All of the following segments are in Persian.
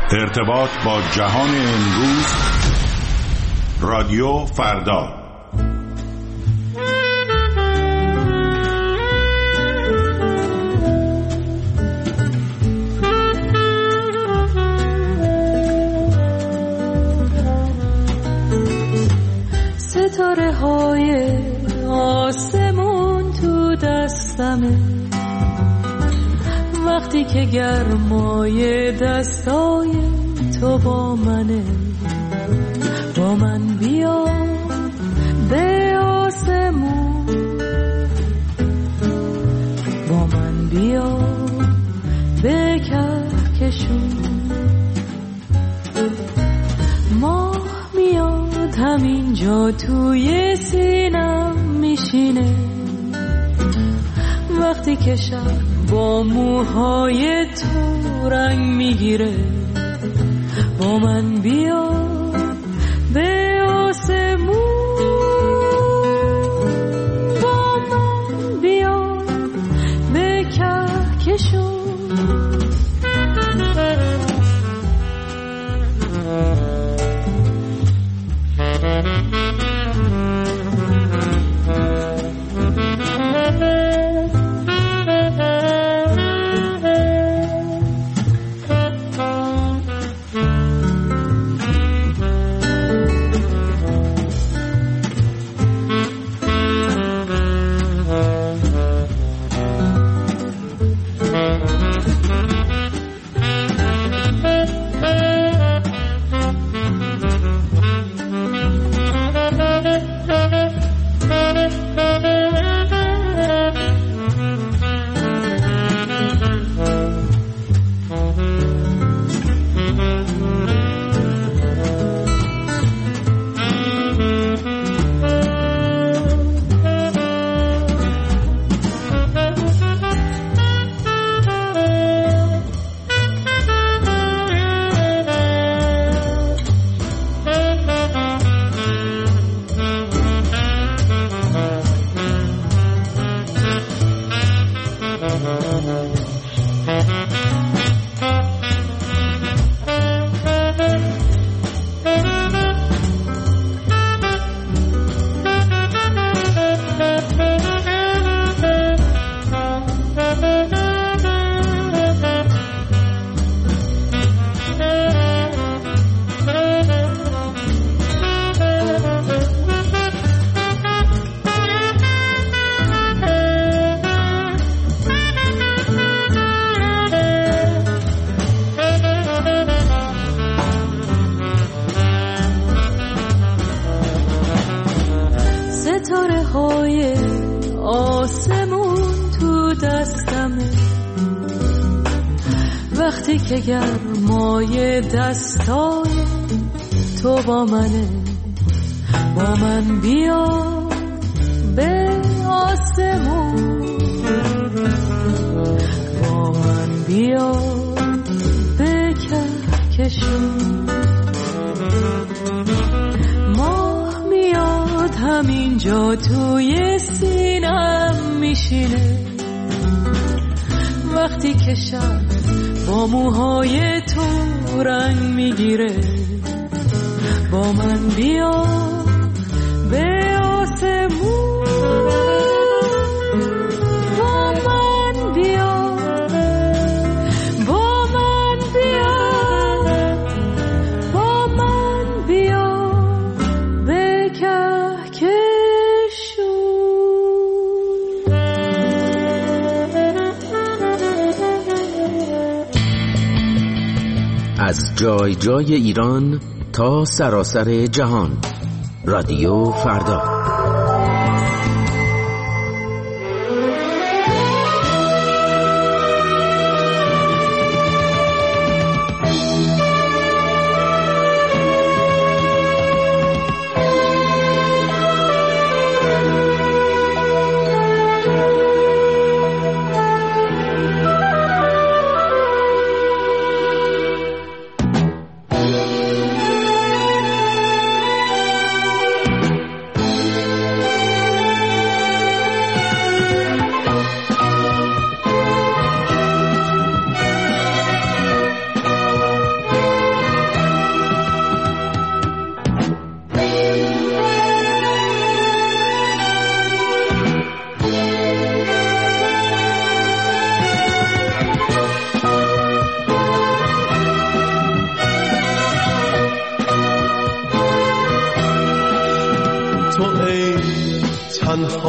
ارتباط با جهان امروز، رادیو فردا. ستاره های آسمون تو دستمه، وقتی که گرمای دستای تو با منه. با من بیا به آسمون، با من بیا به کهکشون. ماه میاد همینجا توی سینم میشینه، وقتی که شب با موهای تو رنگ میگیره. با من بیا به آسمون، با من بیا به کهکشون. ستاره های آسمون تو دستمه، وقتی که گرمای دستای تو با منه. با من بیا به آسمون، با من بیا به کهکشون. ماه میاد همینجا توی سینم میشینه، وقتی که شب با موهای تو رنگ میگیره. با من بیا به آسمون، با من بیا، با من بیا، با من بیا به کهکشون. از جای جای ایران تا سراسر جهان، رادیو فردا.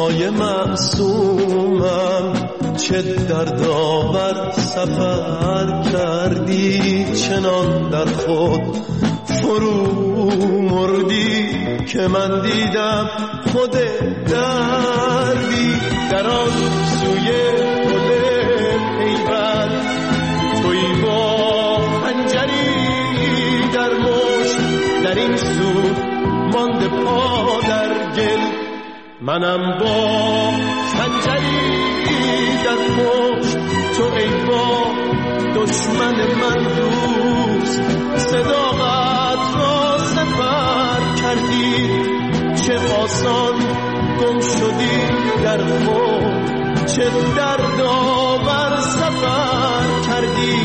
های معصومم چه دردآور سفر کردی، چنان در خود فرو مردی که من دیدم خود دردی. در آن سوی گل پیوند تویی با خنجری در مشت، در این سو مانده پا در گل، منم با خنجری در پشت. تو ای با دشمن من دوست، صداقت را سفر کردی، چه آسان گم شدی در خود، چه دردآور سفر کردی.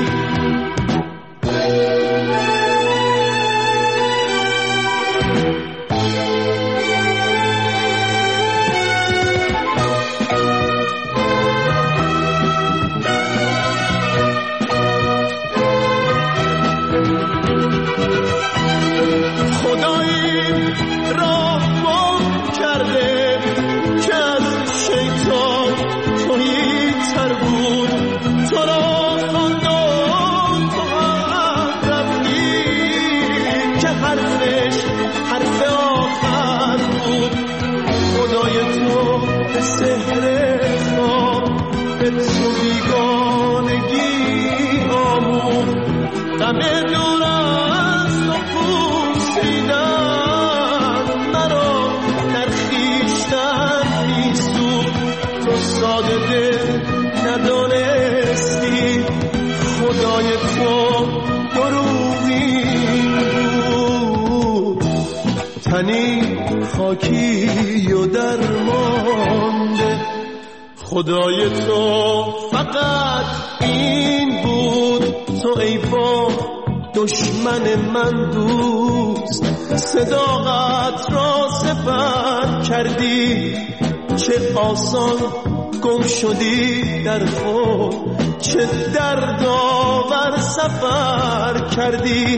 خاکی و درمانده، خدای تو فقط این بود. تو ای با دشمن من دوست، صداقت را سپر کردی، چه آسان گم شدی در خود، چه دردآور سفر کردی.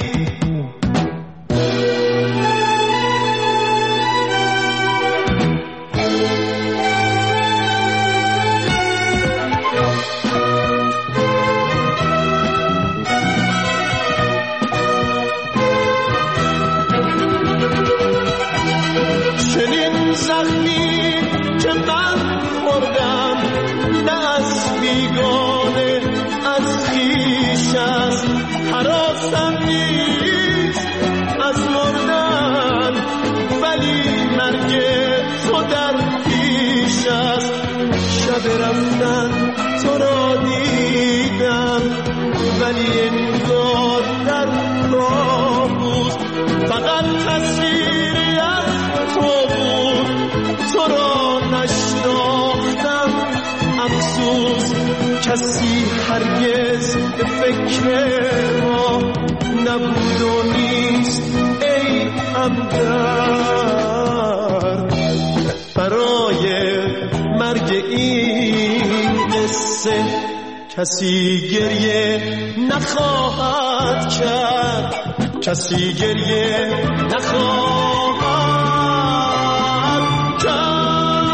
رفتن تو را دیدم، ولی انگار در کابوس فقط تصویری از تو بود. تو را نشناختم افسوس، کسی هرگز به فکر ما نبود و نیست. ای همدرد برای مرگ این قصه کسی گریه نخواهد کرد، کسی گریه نخواهد کرد.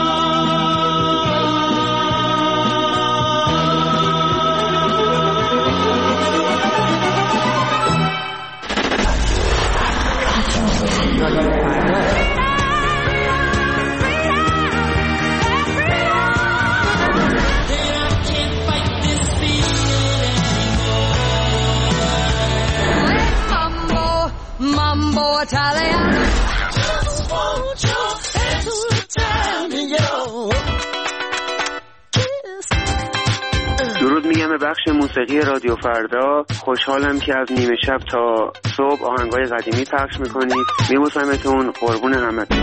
درود میگم به بخش موسیقی رادیو فردا. خوشحالم که از نیمه شب تا صبح آهنگای قدیمی پخش میکنید. میبوسمتون، قربون همتون.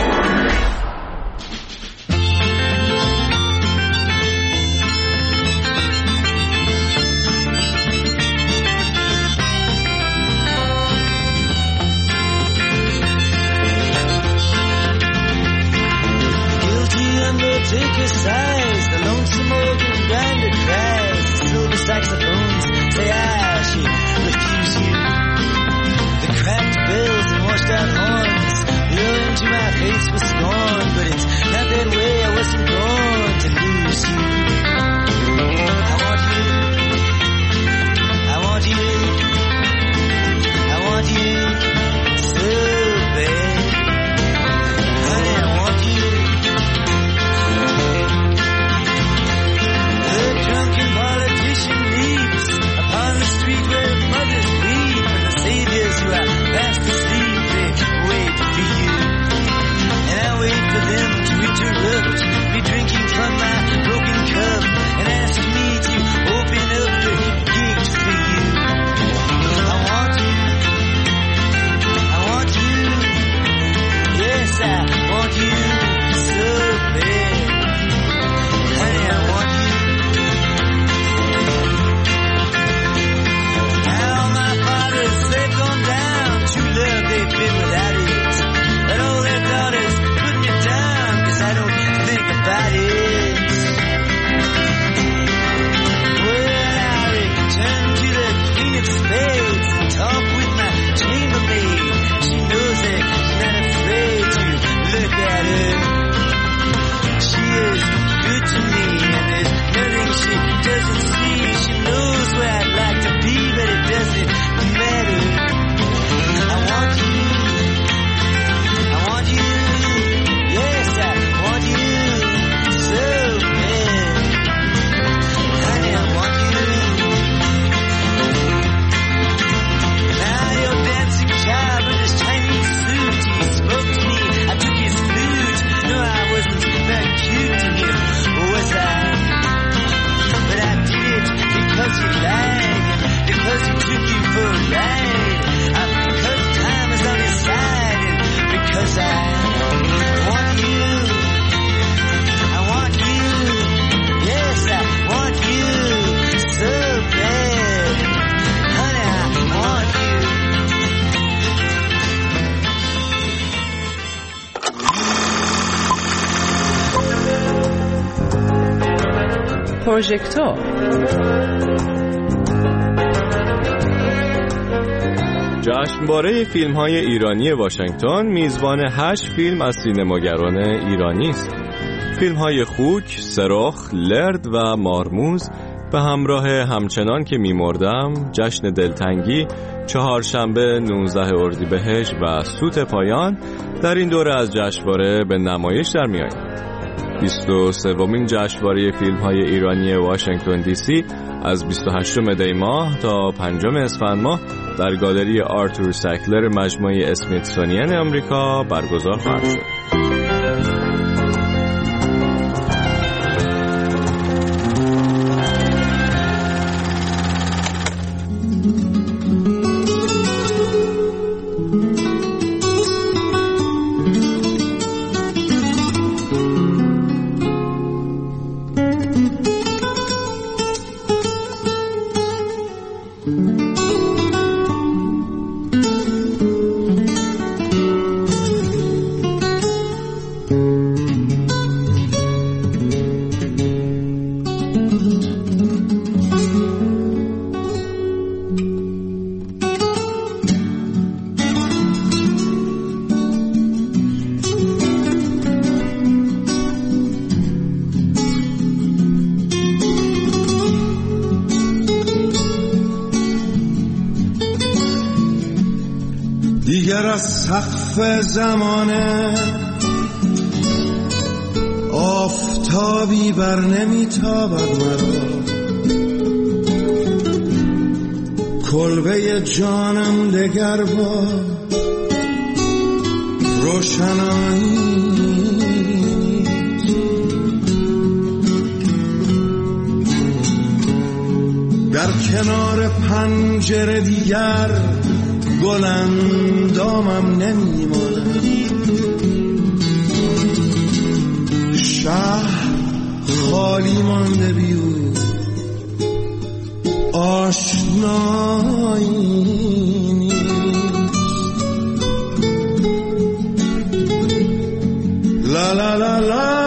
Take your size, the lonesome organ grinder cries, silver saxophones say I should refuse you. The cracked bells and washed out horns blow into my face with scorn, but it's not that way پروژکتور. جشنواره فیلم‌های ایرانی واشنگتن میزبان 8 فیلم از سینماگران ایرانی است. فیلم‌های خوک، سرخ، لرد و مارموز به همراه همچنان که می‌مردم، جشن دلتنگی، چهارشنبه 19 اردیبهشت و سوت پایان در این دوره از جشنواره به نمایش در می‌آیند. 23مین جشنواره فیلم‌های ایرانی واشنگتن دی سی از 28 دی ماه تا 5 اسفند ماه در گالری آرتور سکلر مجموعه اسمیتسونیان آمریکا برگزار خواهد شد. دیگر از سقف زمانه آفتابی بر نمیتابد مرا، کلبه جانم دگر با روشنایی در کنار پنجره دیگر گلندامم نمیماند، شهر خالی مانده بیو آشنایی نیست. لا لا لا لا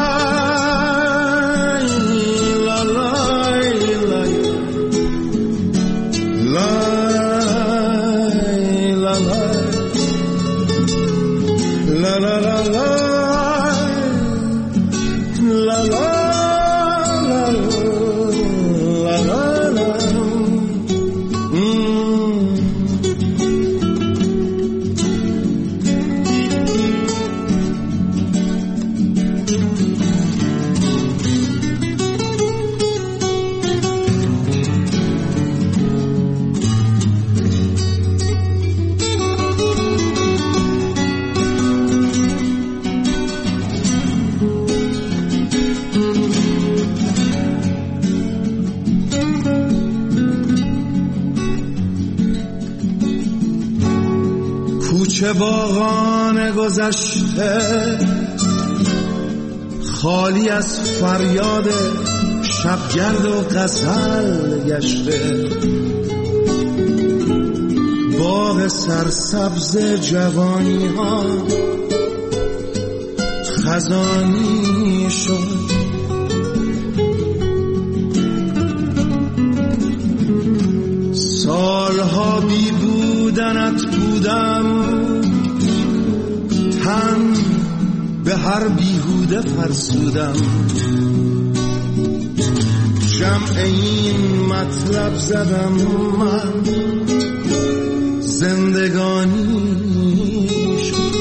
کوچه باغان گذشته خالی از فریاد شبگرد و غزل گشته، باغ سرسبز جوانی ها خزانی شد، سالها بی بودنت بودم، تن به هر بیهوده فرسودم، جمع این مطلب زدم من زندگانی شد.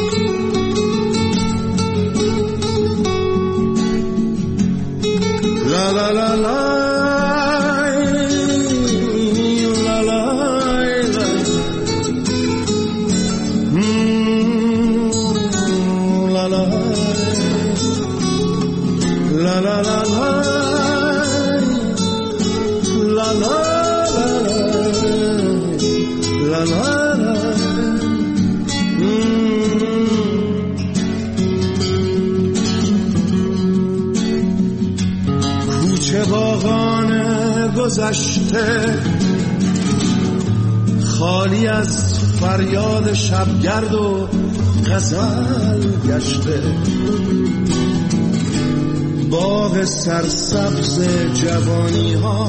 لا لا لا لا گذشته خالی از فریاد شبگرد و غزل گشته، باغ سرسبز جوانی ها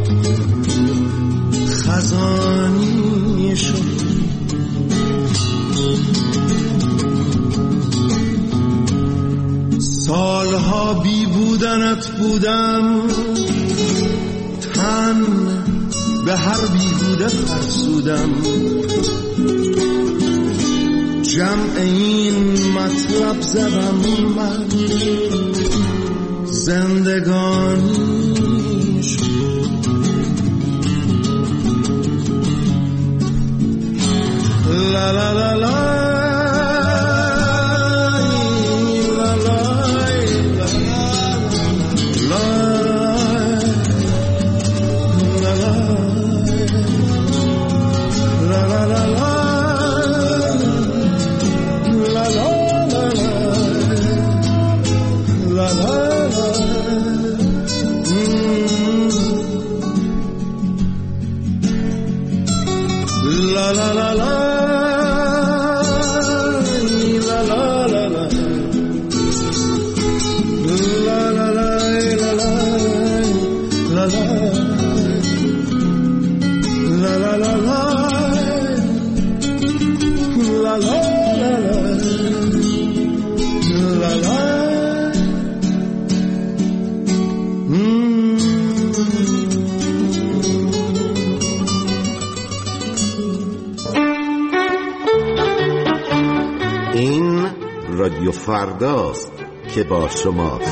خزانی شد. سالها بی بودنت بودم، تن به هر بیهوده فرسودم. جمع این مطلب زدم من، زندگانی شد. لا لا لا لا رادیو فرداست که با شماست.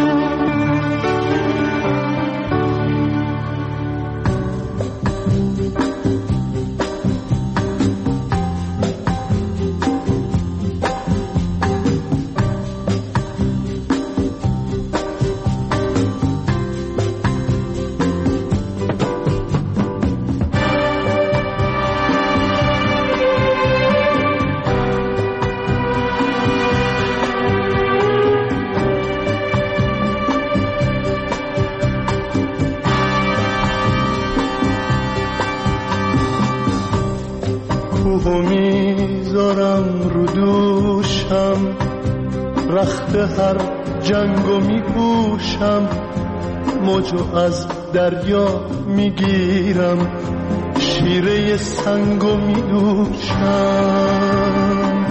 میذارم رو دوشم، رخت هر جنگو میپوشم، موجو از دریا میگیرم، شیره سنگو میدوشم.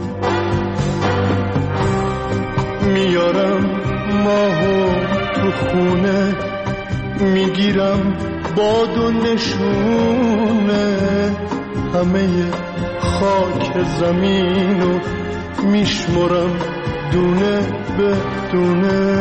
میارم ماهو تو خونه، میگیرم باد و نشونه، همه خاک زمینو میشمرم دونه به دونه.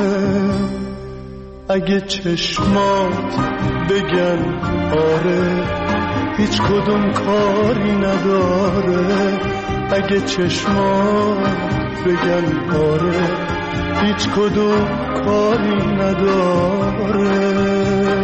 اگه چشمات بگن آره، هیچ کدوم کاری نداره. اگه چشمات بگن آره، هیچ کدوم کاری نداره.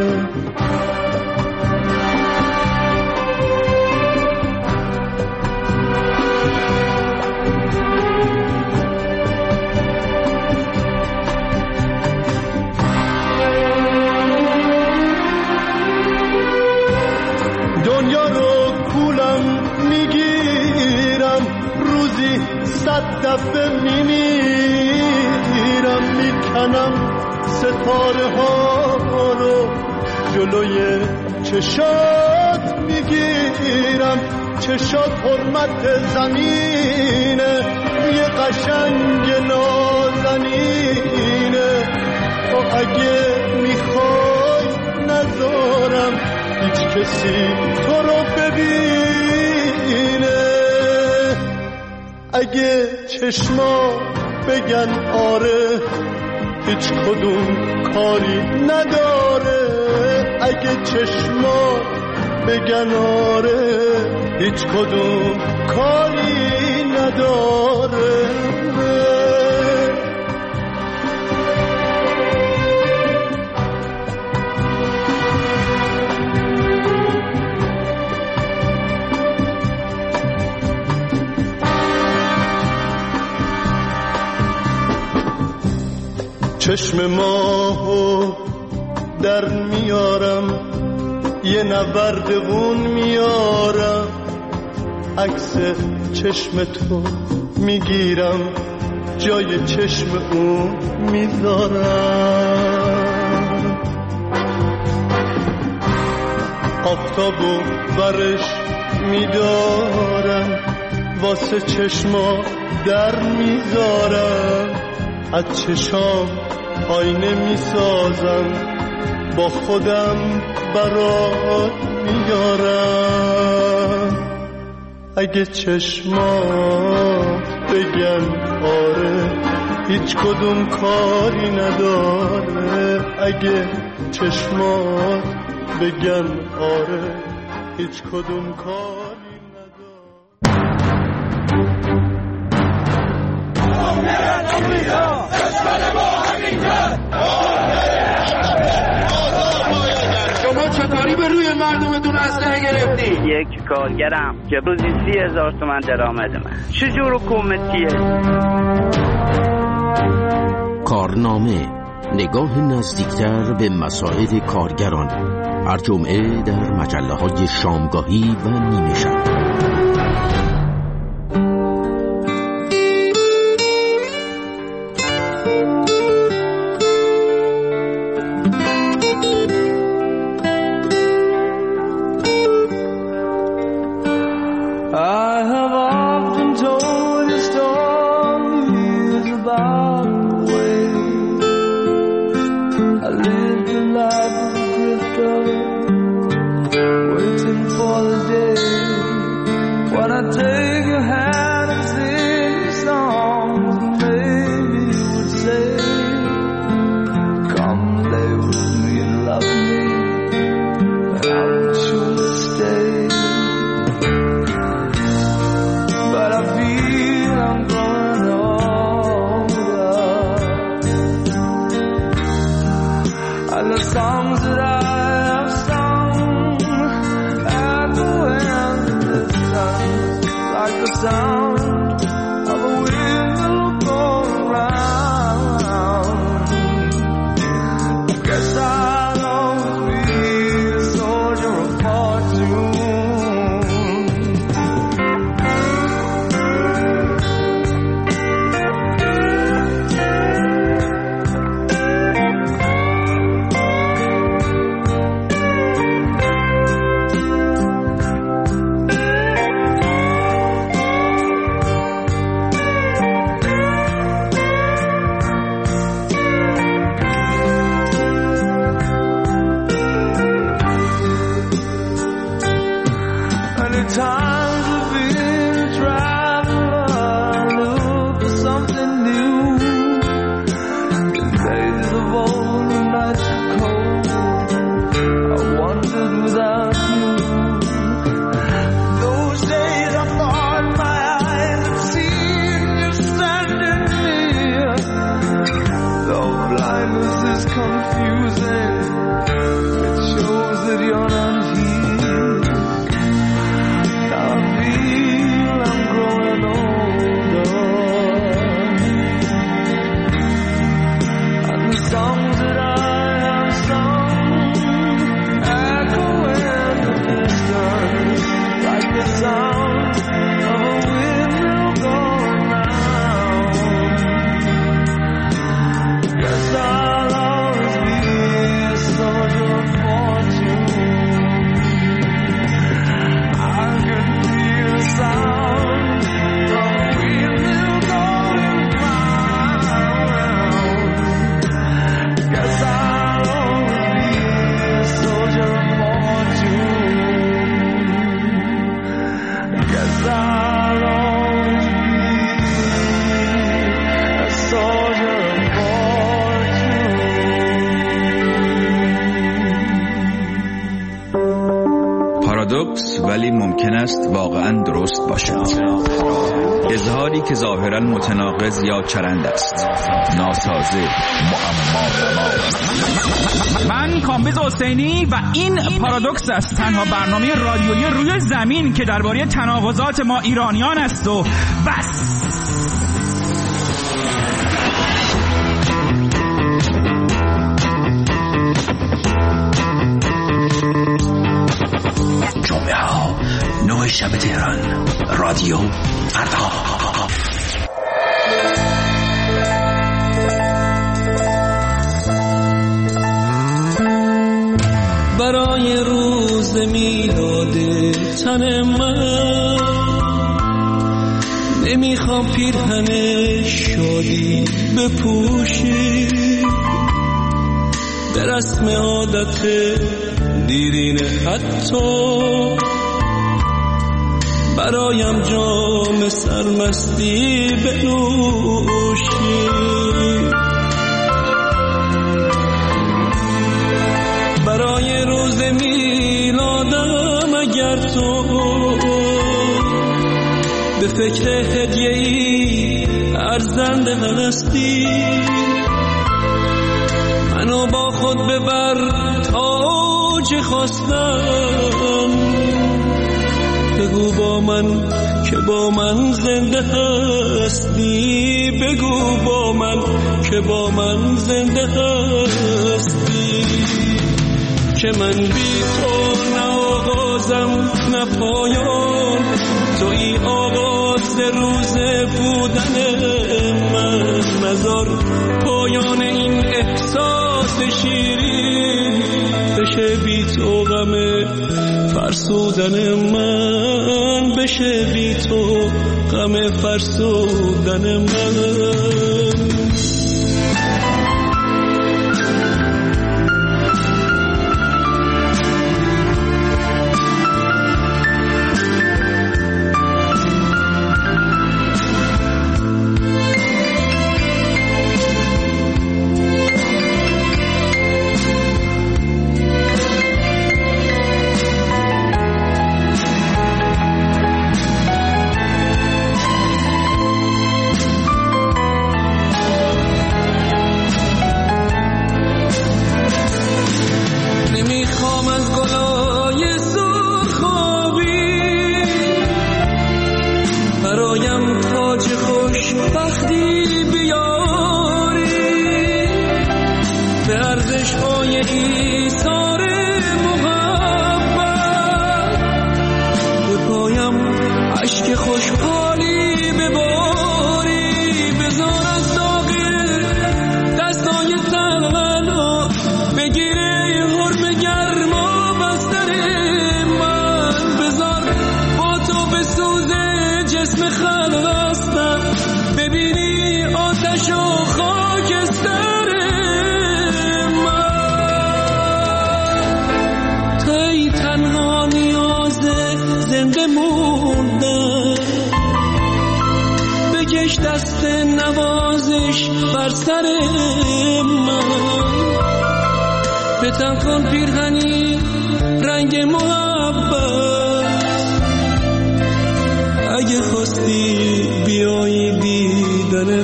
دنیا رو کولم میگیرم، روزی 100 دفعه میمیرم. میکنم ستاره ها رو جلوی چشات میگیرم. چشات حرمت زمینه، یه قشنگ نازنینه. اگه میخوای نذارم هیچ کسی تو رو ببینه. اگه چشما بگن آره، هیچ کدوم کاری نداره. اگه چشما بگن آره، هیچ کدوم کاری نداره. چشم ماهو در میارم، یه نوردون میارم. عکس چشم تو میگیرم، جای چشم اون میذارم. آفتابو برش میدارم، واسه چشما در میذارم، از چشام آینه میسازم، با خودم برات میارم. اگه چشمات بگن آره هیچ کدوم کاری نداره، اگه چشمات بگن آره هیچ کدوم کاری نداره. شما چطوری به روی مردمتون اسلحه گرفتی؟ یک کارگرم که روزی 30,000 تومان درآمد من. چجور حکومتیه؟ کارنامه، نگاه نزدیکتر به مسائل کارگران، هر جمعه در مجله‌های شامگاهی و نیمه شب. پارادوکس ولی ممکن است واقعا درست باشد. اظهاری که ظاهرا متناقض یا چرند است، ناسازه، معما. من کامبیز حسینی و این پارادوکس است، تنها برنامه رادیویی روی زمین که درباره تناقضات ما ایرانیان است و بس. جمعه ها 9 شب تهران، رادیو فردا. برای روز میلاد تن من. نمیخوام پیرهن شادی بپوشی، به رسم عادت دیرینه حتی برایم جام سرمستی بنوشی. برای روز میلادم اگر تو به فکر هدیه‌ای ارزنده هستی، منو با خود ببر تا چه خواستم. بگو با من که با من زنده هستی، بگو با من که با من زنده هستی. که من بی تو نه آغازم نه پایان، توی آغاز روز بودن من. نذار پایان این احساس شیرین بشه بی تو غم فرسودن من، بشه بی تو غم فرسودن من. دست نوازش بر سر من، به تن کن پیرهنی رنگ محبت. اگه خواستی بیایی دیدن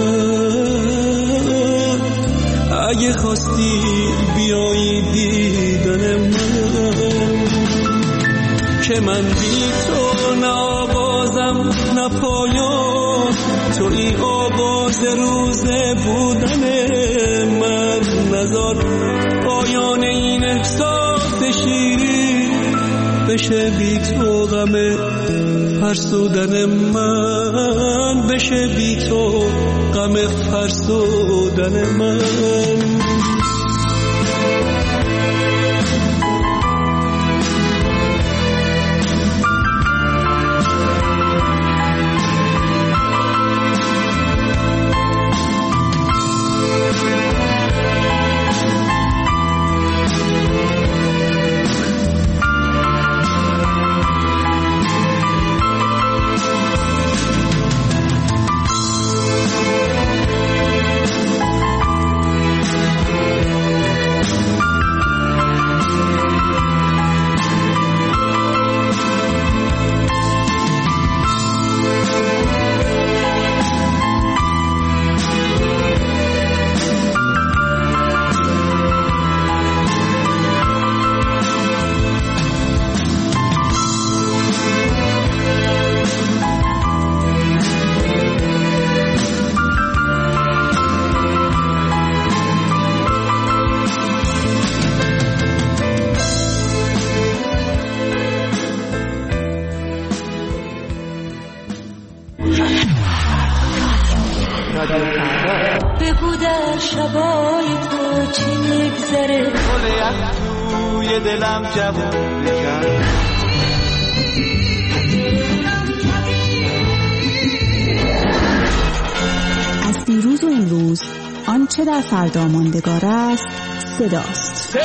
من، اگه خواستی بیایی دیدن من. که من بی تو نه آغازم نه پایان، توی آغاز روز بودن من. نذار پایان این احساس شیرین بشه بی تو غم فرسودن من، بشه بی تو غم فرسودن من. بگو در شبای تو چی میگذره، روی دلم جوون کرد. از دیروز و امروز آنچه در فردا ماندگار است صداست.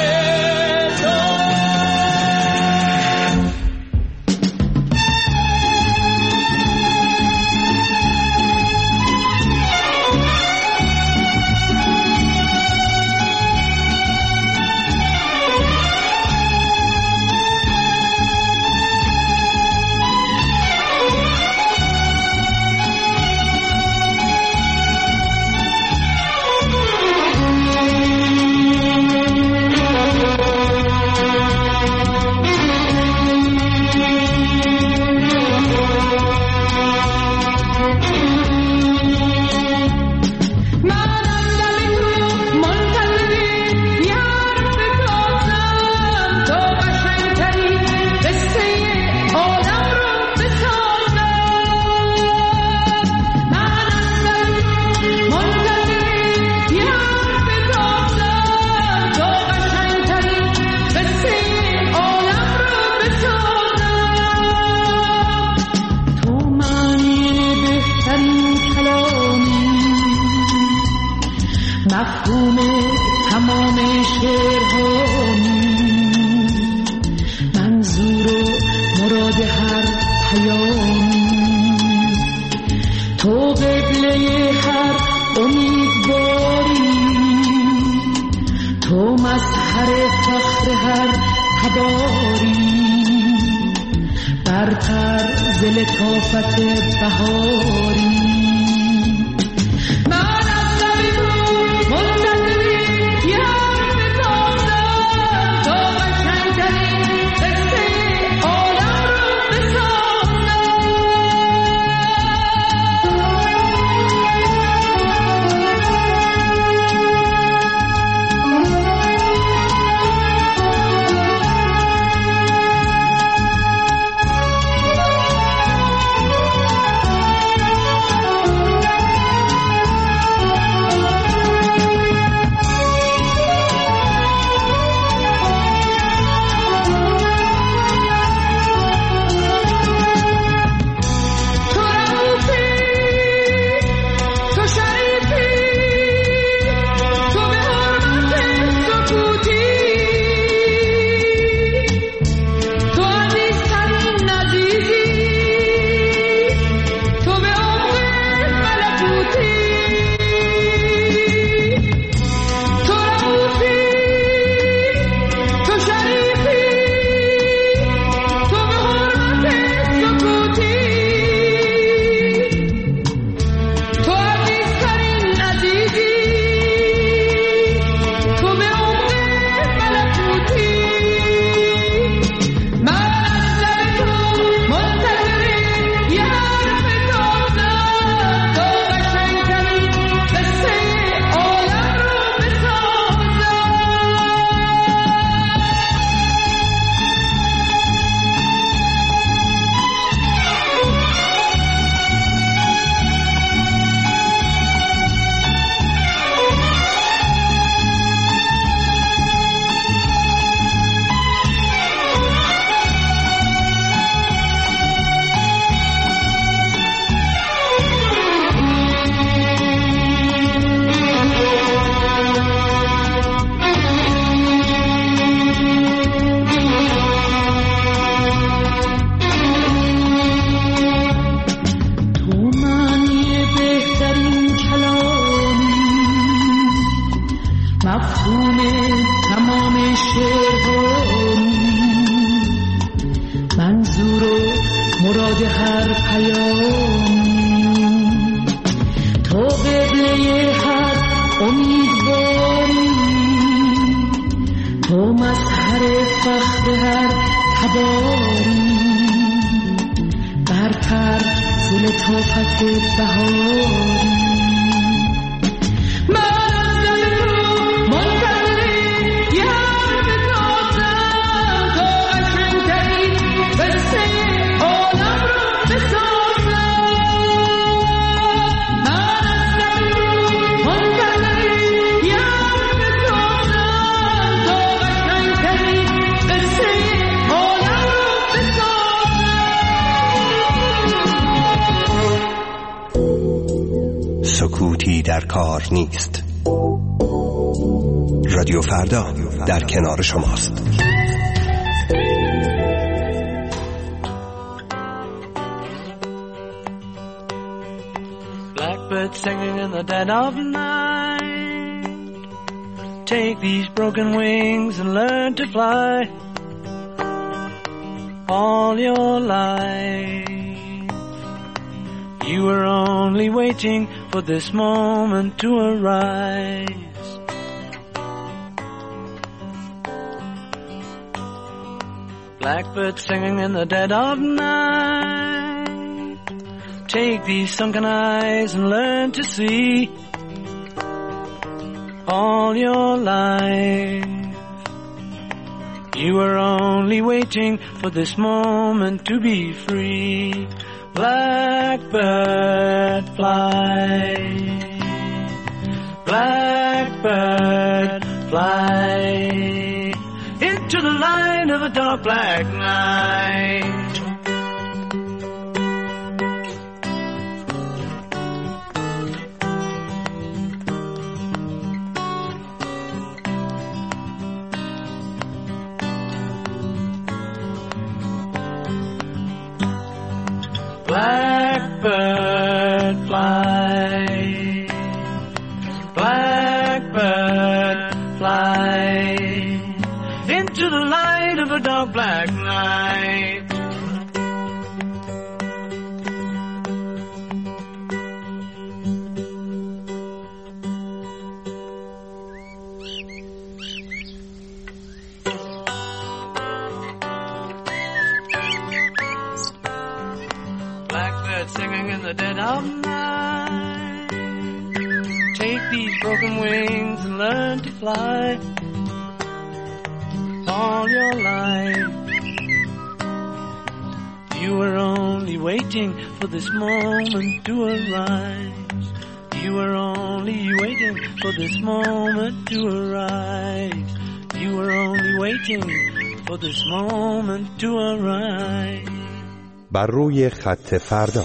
مفهوم تمام شعرهانی، منظور و مراد هر پیامی، تو قبله هر امیدواری، تو مظهر فخر هر تباری، برتر ز لطافت بهاری. در کار نیست. رادیو فردا در کنار شماست. Blackbird singing in the dead of night. Take these broken wings and learn to fly. All your life you were only waiting for this moment to arise. Blackbird singing in the dead of night. Take these sunken eyes and learn to see. All your life you were only waiting for this moment to be free. Blackbird fly, blackbird fly into the light of a dark black night. Blackbird fly, blackbird fly into the light of a dark black night. Singing in the dead of night. Take these broken wings and learn to fly. All your life you were only waiting for this moment to arise. You were only waiting for this moment to arise. You were only waiting for this moment to arise. بر روی خط فردا.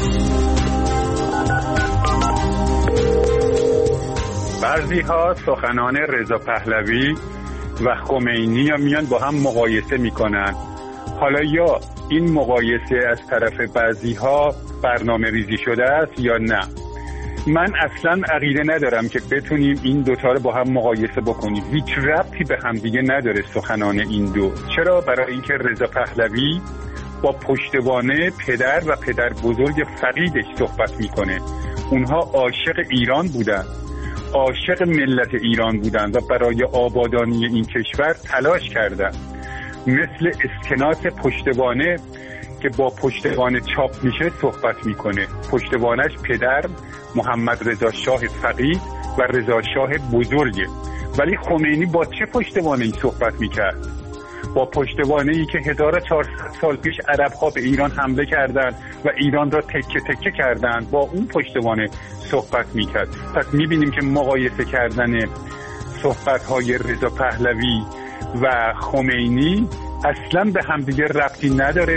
بعضی‌ها سخنان رضا پهلوی و خمینی یا میان با هم مقایسه میکنن. حالا یا این مقایسه از طرف بعضی‌ها برنامه ریزی شده است یا نه. من اصلا عقیده ندارم که بتونیم این دوتا رو با هم مقایسه بکنیم. هیچ ربطی به هم دیگه نداره سخنان این دو. چرا؟ برای اینکه رضا پهلوی با پشتوانه پدر و پدر بزرگ فقیدش صحبت میکنه. اونها عاشق ایران بودن، عاشق ملت ایران بودن و برای آبادانی این کشور تلاش کردن. مثل اسکناس پشتوانه که با پشتوانه چاپ میشه صحبت میکنه. پشتوانش پدر محمد رضا شاه فقید و رضا شاه بزرگه. ولی خمینی با چه پشتوانه‌ای صحبت میکرد؟ با پشتوانه‌ای که 1400 سال پیش عرب‌ها به ایران حمله کردند و ایران را تکه تکه کردند، با اون پشتوانه صحبت میکرد. پس میبینیم که مقایسه کردن صحبت‌های رضا پهلوی و خمینی اصلاً به همدیگه ربطی نداره.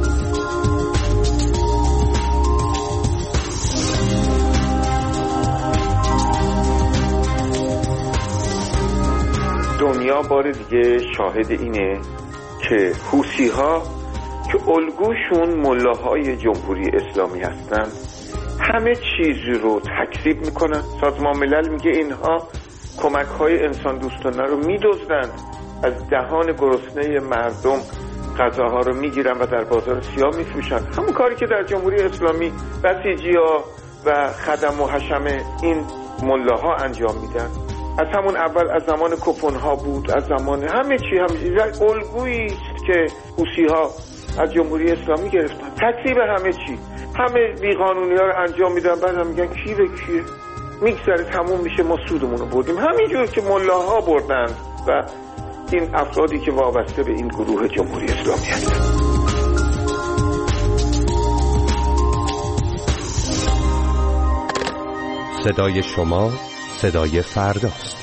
دنیا بار دیگه شاهد اینه که حوثی‌ها که الگوشون ملاهای جمهوری اسلامی هستن همه چیز رو تکذیب میکنن. سازمان ملل میگه اینها کمک‌های انسان دوستانه رو میدزدن، از دهان گرسنه مردم غذاها رو میگیرن و در بازار سیاه میفروشن. همون کاری که در جمهوری اسلامی بسیجی‌ها و خدم و حشم این ملاها انجام میدن. از همون اول از زمان کپون‌ها بود، از زمان همه چی الگویی است که حوثی‌ها از جمهوری اسلامی گرفتن. تکذیب همه چی، همه بیقانونی‌ها رو انجام میدن، بعد هم میگن کی به کیه، میگذره تموم میشه، ما سودمون رو بردیم. همینجور که ملاها بردن و این افرادی که وابسته به این گروه جمهوری اسلامی هستند. صدای شما صدای فرداست.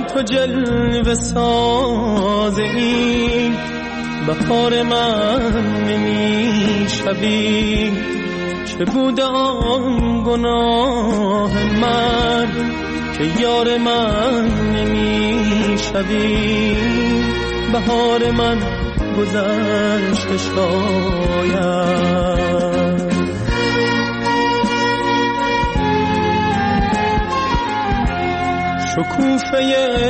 تو جلوه ساز این بهار من نمیشوی؟ چه بوده آن گناه من که یار من نمیشوی؟ بهار من گذشته شاید. شکوفه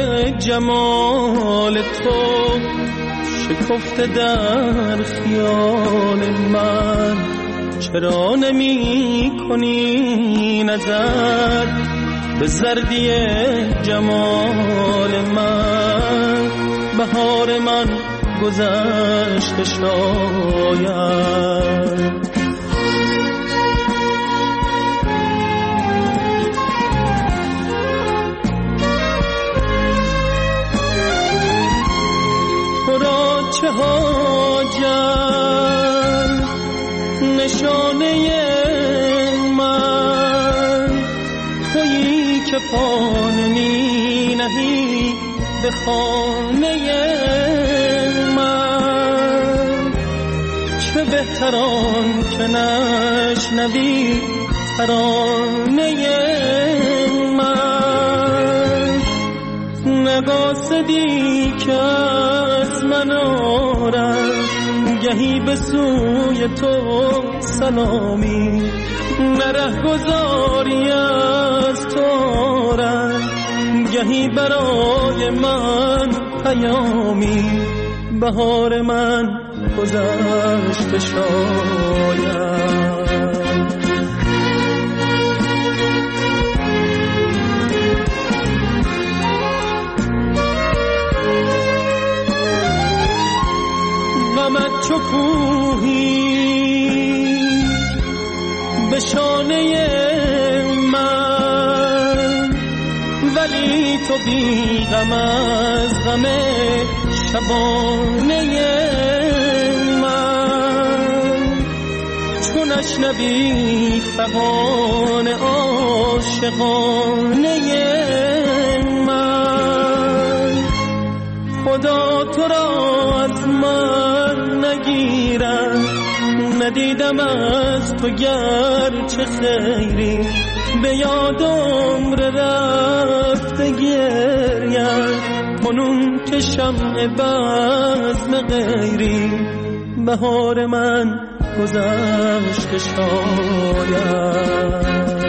جمال تو شکفته در خیال من، چرا نمی کنی نظر به زردی جمال من؟ بهار من گذشته شاید. تو را چه حاجت نشانه من، تویی که پا نمی نهی به خانه من. چه بهتران که نشنوی ترانه من، نقاصدی که از من آرد گهی به سوی تو سلامی، نره گذاری از تو آرد گهی برای من پیامی. بهار من گذشته شاید. غمت چو کوهی به شانه من، ولی تو بی غم از غم شبانه من. چون نشنوی فغان عاشقانه من، خدا تو را از من نگیرم. ندیدم از تو گرچه خیری، به یاد عمر رفته گریم کنون که شمع بزم غیری. بهار من گذشته شاید.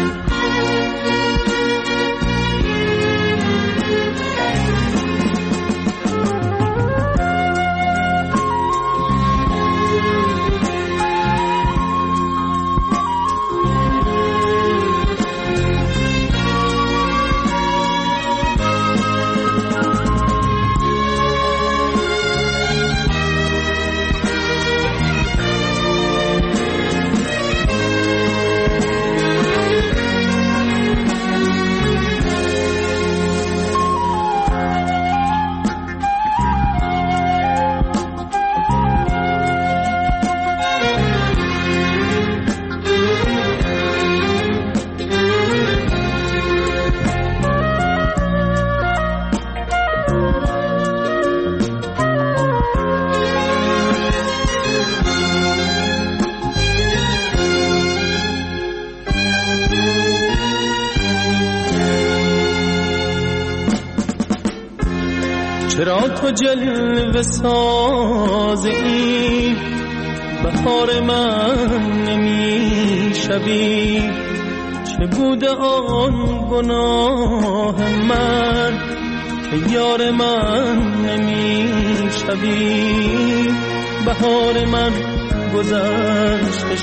چرا تو جلوه ساز این بهار من نمی شوی؟ چه بوده آن گناه من که یار من نمی شوی؟ بهار من گذشته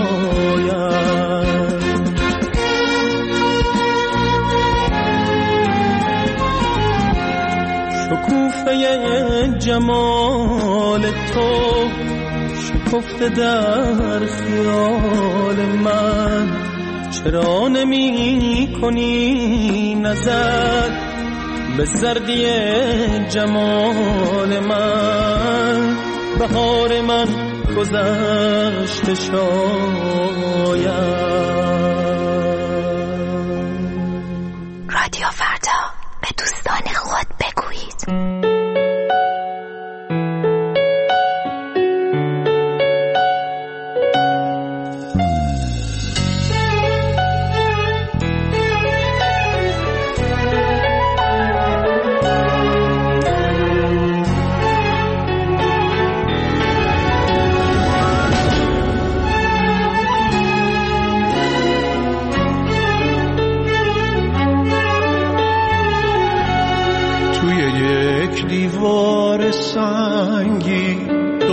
شاید. شکوفه جمال تو شکفته در خیال من، چرا نمی کنی نظر به زردی جمال من؟ بهار من گذشته شاید. رادیو فردا به دوستان خوب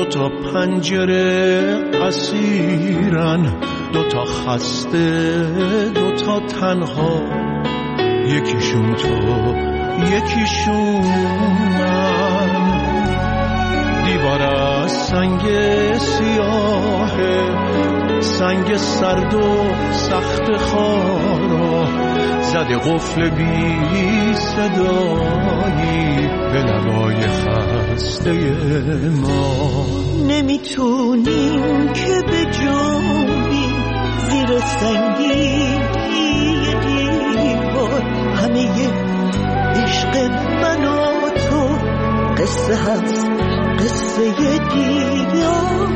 دوتا پنجره قصیرن، دوتا خسته دوتا تنها، یکیشون تو یکیشون من. دیوار از سنگ سیاهه، سنگ سرد و سخت خارا، زده قفل بی صدایی به لبای خسته ما. نمیتونیم که به جنبیم زیر سنگی دیوار، همه عشق من و تو قصه هست، قصه دیار.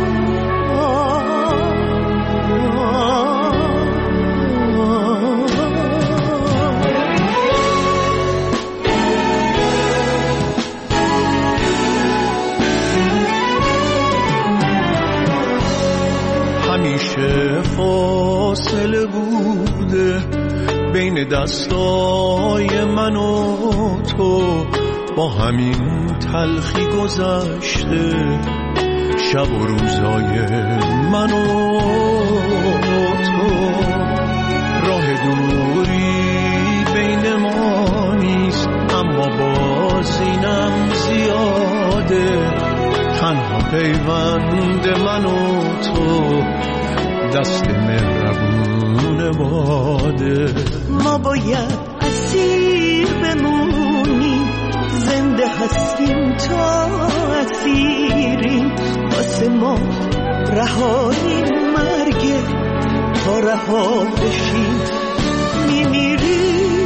همیشه فاصله بوده بین دستای من و تو، با همین تلخی گذشته شب و روزای من و تو. راه دوری بین ما نیست، اما باز اینم زیاده، تنها پیوند من و تو دست مهربون باده. ما باید اسیر بمونیم، زنده هستیم تا اسیریم، واسه ما رهایی مرگه، تا رها بشیم میمیریم.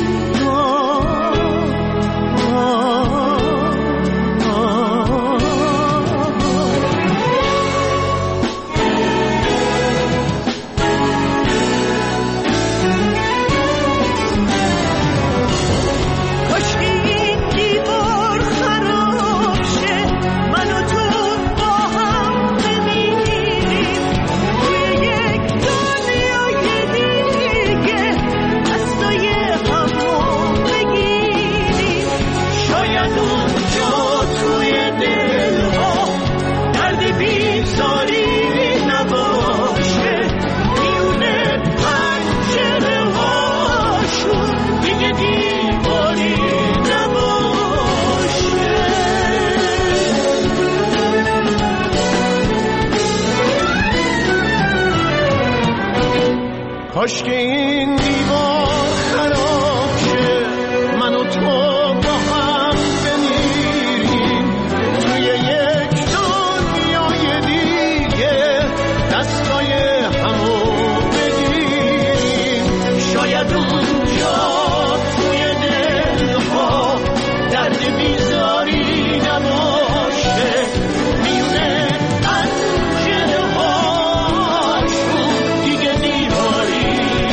کاش که این دیوار خراب شه، من و تو با هم بمیریم توی یک دنیای دیگه، دستای همو بگیریم. شاید اونجا توی دلها درد بیزاری نباشه، میونه پنجره هاشون دیگه دیواری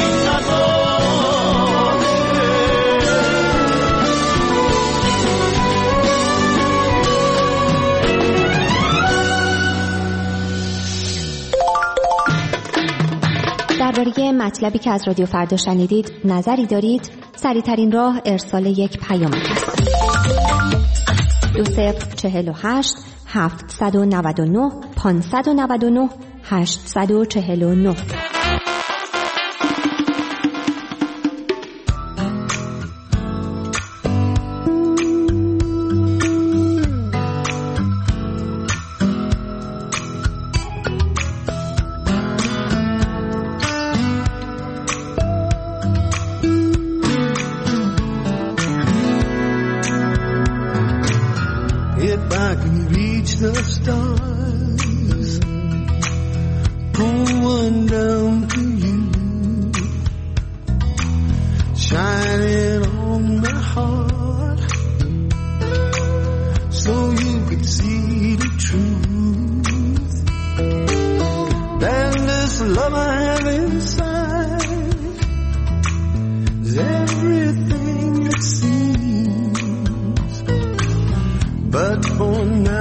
درباره مطلبی که از رادیو فردا شنیدید نظری دارید؟ سریع‌ترین راه ارسال یک پیام است. 2048 799 599 849. But for now